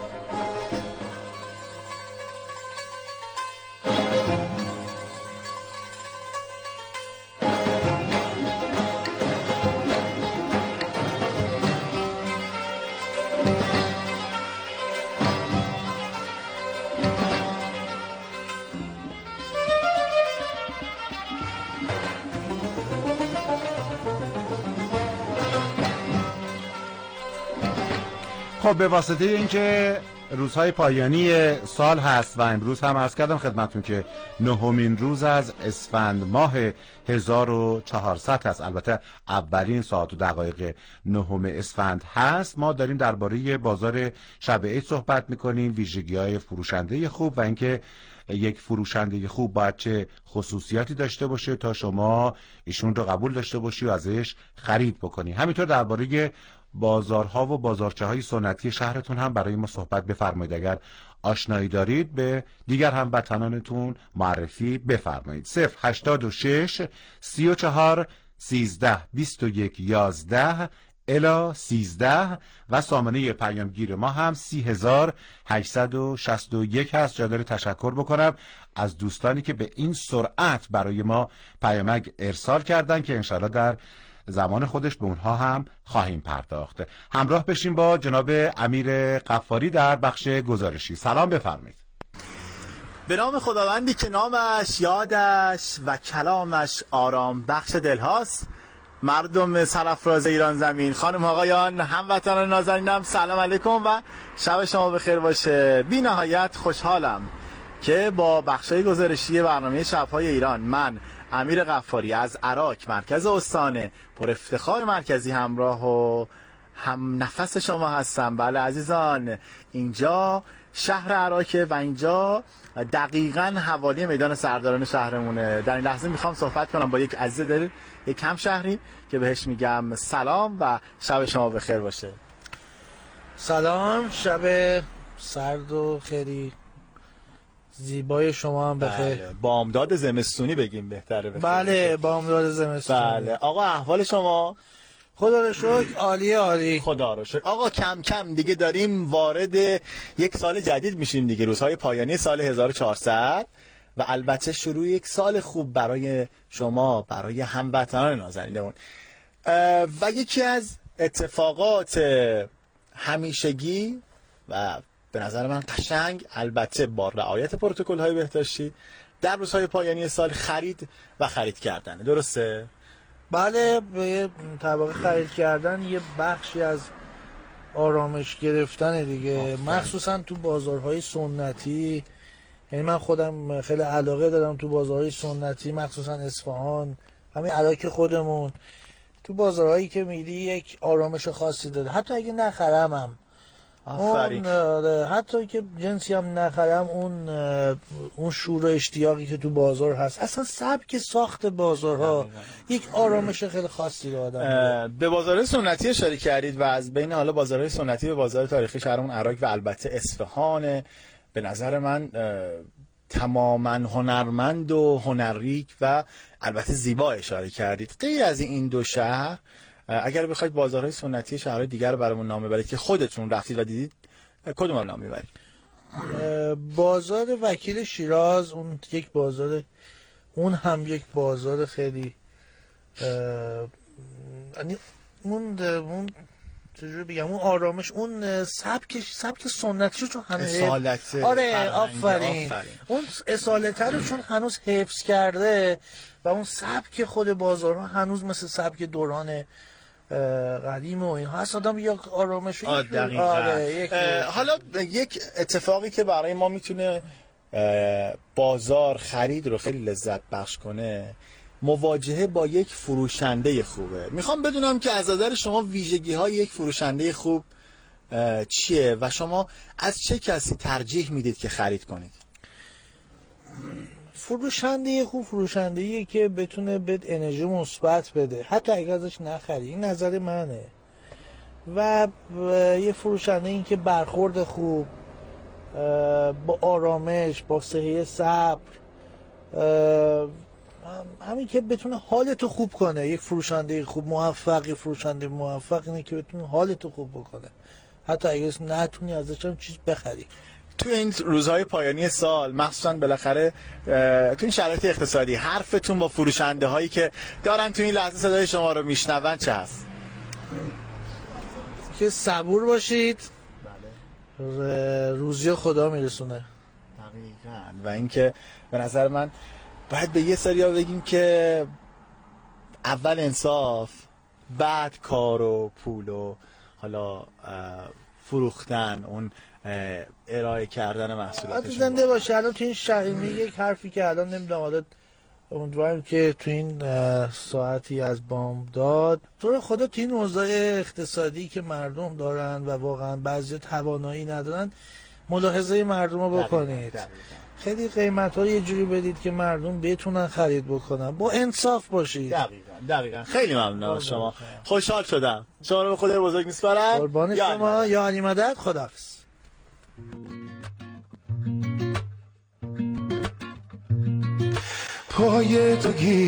خب به واسطه اینکه روزهای پایانی سال هست و امروز هم عرض کردم خدمتتون که 9مین روز از اسفند ماه 1400 هست، البته اولین ساعت و دقایق 9 اسفند هست، ما داریم درباره بازار شب عید صحبت میکنیم، ویژگی‌های فروشنده خوب و اینکه یک فروشنده خوب باید چه خصوصیاتی داشته باشه تا شما ایشون رو قبول داشته باشی و ازش خرید بکنی. همینطور درباره بازارها و بازارچه های سنتی شهرتون هم برای ما صحبت بفرمایید. اگر آشنایی دارید به دیگر هموطنانتون معرفی بفرمایید. 086 34 13 21 11 الی 13 و سامانه پیامگیر ما هم 3861 هست. جا داره تشکر بکنم از دوستانی که به این سرعت برای ما پیامک ارسال کردن که انشاءالله در زمان خودش به اونها هم خواهیم پرداخت. همراه بشیم با جناب امیر غفاری در بخش گزارشی. سلام بفرمایید. به نام خداوندی که نامش یادش و کلامش آرام بخش دل هاست. مردم سرافراز ایران زمین، خانم آقایان، هموطنان نازنینم، سلام علیکم و شب شما بخیر باشه. بی نهایت خوشحالم که با بخشای گزارشی برنامه شب‌های ایران من امیر غفاری از عراق مرکز استان پر افتخار مرکزی همراه و هم نفس شما هستم. بله عزیزان، اینجا شهر عراق و اینجا دقیقاً حوالی میدان سرداران شهرمونه. در این لحظه میخوام صحبت کنم با یک عزیز دل، یک همشهری که بهش میگم سلام و شب شما بخیر باشه. سلام، شب سرد و خیلی زیبای شما هم بخیر. بله. بامداد زمستونی بگیم بهتره. بله بامداد زمستونی. بله آقا، احوال شما؟ خدا رو شکر عالی عالی. خدا رو شکر. آقا کم کم دیگه داریم وارد یک سال جدید میشیم دیگه، روزهای پایانی سال 1400 و البته شروع یک سال خوب برای شما، برای هموطنان نازنینمون. و یکی از اتفاقات همیشگی و به نظر من قشنگ، البته با رعایت پروتکل‌های بهداشتی، در روزهای پایانی سال خرید و خرید کردن. درسته؟ بله، به طبق خرید کردن یه بخشی از آرامش گرفتن دیگه، مخصوصا تو بازارهای سنتی یعنی من خودم خیلی علاقه دارم تو بازارهای سنتی، مخصوصا اصفهان، همین علاقه خودمون تو بازارهایی که میری یک آرامش خاصی داره. حتی اگه نخرمم، حتی که جنسی هم نخرم، اون شور و اشتیاقی که تو بازار هست، اصلا سبک ساخت بازارها یک آرامش خیلی خاصی رو آدم به بازارهای سنتی اشاره کردید و از بین حالا بازارهای سنتی و بازار تاریخی شهرمون عراق و البته اصفهان، به نظر من تماما هنرمند و هنریک و البته زیبا اشاره کردید. غیر از این دو شهر، اگر بخواید بازارهای سنتی شهرهای دیگر رو برامون نام ببرید که خودتون رفتید و دیدید، کدوم رو نام میبرید؟ بازار وکیل شیراز، اون یک بازار، اون هم یک بازار خیلی اون چجوری بگم، اون آرامش، اون سبک سنتیشو چون هنوز اصالت، آره آفرین، اون اصالت رو چون هنوز حفظ کرده و اون سبک خود بازارها هنوز مثل سبک دوران قدیم و این هست، آدم یک آرامش. حالا یک اتفاقی که برای ما میتونه بازار خرید رو خیلی لذت بخش کنه، مواجهه با یک فروشنده خوبه. میخوام بدونم که از نظر شما ویژگی های یک فروشنده خوب چیه و شما از چه کسی ترجیح میدید که خرید کنید؟ فروشنده خوب فروشنده‌ایه که بتونه بهت انرژی مثبت بده حتی اگه ازش نخری. این نظر منه. و یه فروشنده این که برخورد خوب، با آرامش، با صحه صبر، همین که بتونه حالتو خوب کنه. یک فروشنده خوب موفق، فروشنده موفق اینه که بتونه حالتو خوب بکنه حتی اگه نتونی ازش هم چیز بخری. تو این روزهای پایانی سال، مخصوصا بالاخره تو این شرایط اقتصادی، حرفتون با فروشنده هایی که دارن تو این لحظه صدای شما رو میشنون چه هست؟ که صبور باشید، روزی خدا میرسونه. دقیقاً. و اینکه به نظر من باید به یه سریا بگیم که اول انصاف، بعد کار و پول و حالا فروختن، اون ارائه کردن محصولات شما. زنده باشه. الان تو این شهرمی یک حرفی که الان نمیدونم، حالا امیدوارم که تو این ساعتی از بامداد، تو خدا تو این اوضاع اقتصادی که مردم دارن و واقعا بعضی توانایی ندارن، ملاحظه مردم رو بکنید. خیلی قیمت ها یه جوری بدید که مردم بتونن خرید بکنن. با انصاف باشید. دقیقاً. خیلی ممنون از شما. خوشحال شدم. شما رو به خدای بزرگ میسپارم. قربان شما. یا علی مدد. خداحافظ. پای تو